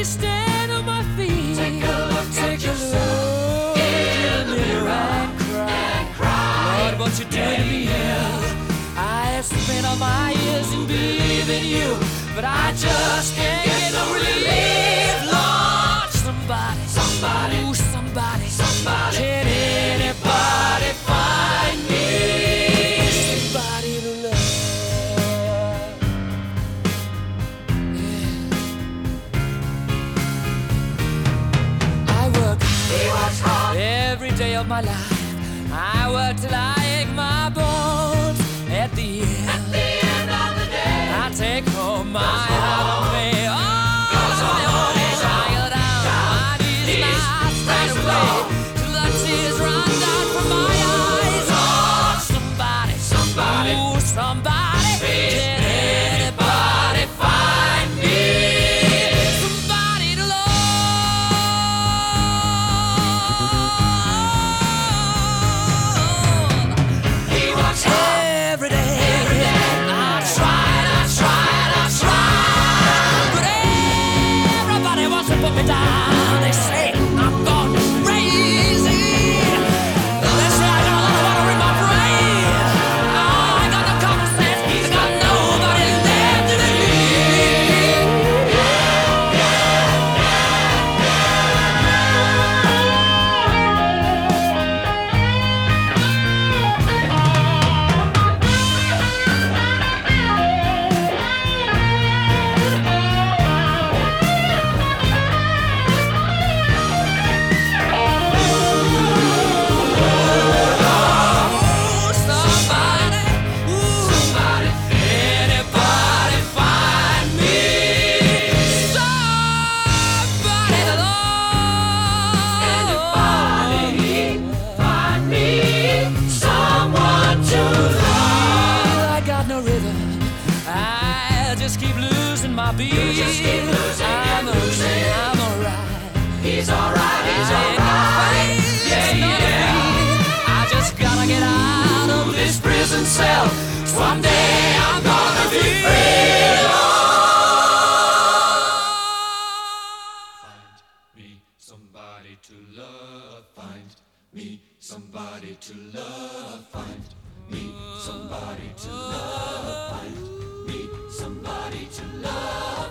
stand on my feet. Take a look Take at a yourself look in the mirror and cry. cry. Lord, what you doing to me? I have spent all my years in believing you, but I just can't get no relief. Lord, somebody, ooh, somebody, can anybody find me somebody to love? Yeah. He works hard Every day of my life. I work till I ache my bones. At the end of the day. I take home my heart of me. Goes on his own. I go down my knees and I straight praise the away Lord. till the tears run down from my eyes. Oh, somebody, ooh, somebody, Please, can anybody find me somebody to love? He works hard Every day, I try, but everybody wants to put me down. They say I'm gone crazy. They say I got a lot of water in my brain. I ain't got no common sense. I got nobody left to believe. Somebody, anybody find me somebody to love? Anybody find me someone to love? I got no rhythm. I just keep losing my beat. You just keep losing I'm and losing. I'm alright. He's alright, he's I ain't alright. afraid, Yeah, it's not yeah. me. I just gotta get out of this prison cell. Someday I'm gonna be free. Find me somebody to love. Find me somebody to love. Find me somebody to love. Find me somebody to love.